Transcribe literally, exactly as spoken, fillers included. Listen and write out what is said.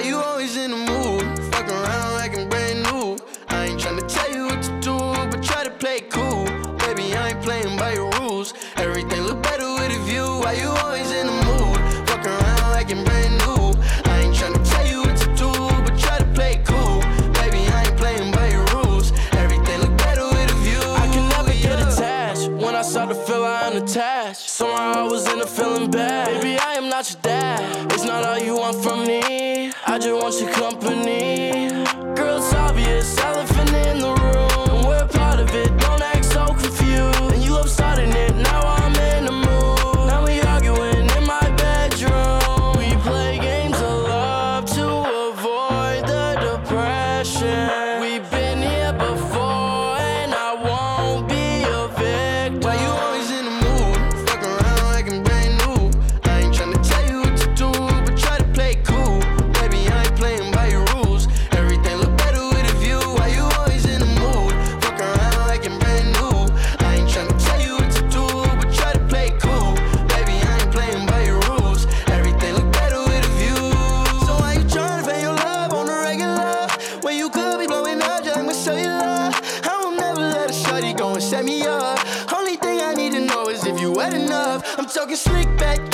you always in the mood? Fuck around like I'm brand new. I ain't tryna tell you what to do, but try to play it cool. Baby, I ain't playing by your rules. Everything look better with a view. Why you always in the mood? Fuck around like I'm brand new. I ain't tryna tell you what to do, but try to play it cool. Baby, I ain't playing by your rules. Everything look better with a view. I can never yeah. get attached. When I start to feel I unattached, somehow I was in a feeling bad. Baby, I am not your dad. It's not all you want from me. I just want your company. Girl, it's obvious, elephant in the room, and we're part of it. Don't act so confused. And you love starting it. Now I'm in the mood. Now we arguing in my bedroom. We play games of love to avoid the depression. We've been here before, and I won't be a victim. Why you always in the mood? Fuck around like I'm brand new. I ain't tryna tell you what to do, but try to play it cool. Baby, I ain't playing by your rules. Everything look better with a view. Why you always in the mood? Fuck around like I'm brand new. I ain't tryna tell you what to do, but try to play it cool. Baby, I ain't playing by your rules. Everything look better with a view. So why you tryna pay your love on the regular when you could be blowing up just like my cellular? I will never let a shorty go and set me up. Only thing I need to know is if you wet enough. I'm talking slick back,